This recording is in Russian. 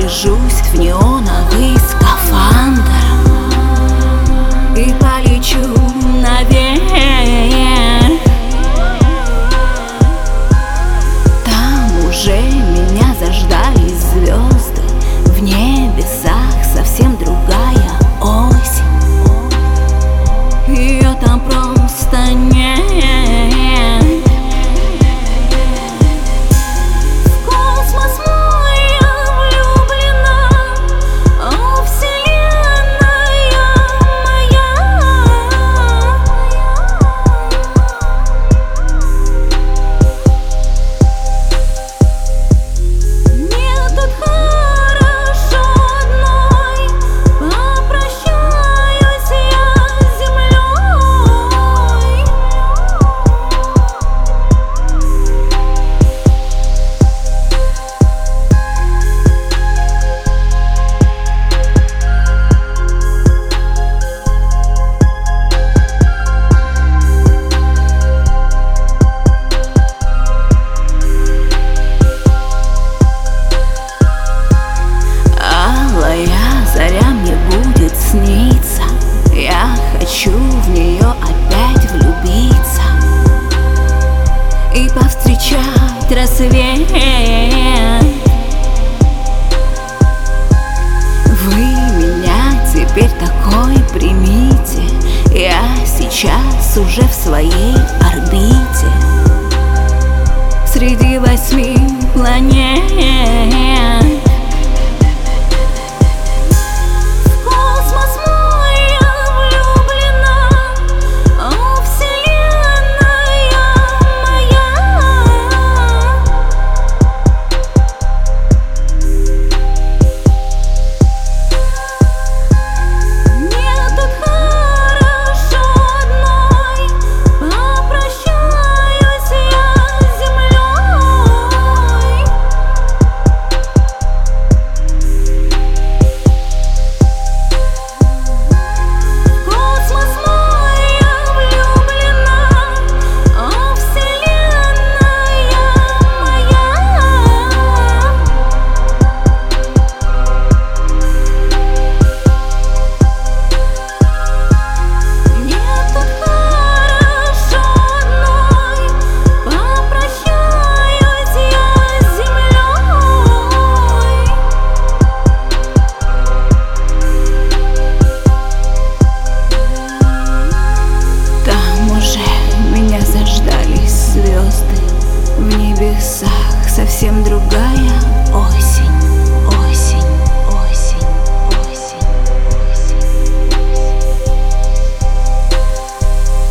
наряжусь в неоновый скафандр и полечу наверх. Там уже меня заждались звезды, в небесах совсем другая осень. Ее там просто нет. Заря мне будет сниться, я хочу в нее опять влюбиться и повстречать рассвет. Вы меня теперь такой примите, я сейчас уже в своей орбите среди 8 планет. Звезды в небесах совсем другая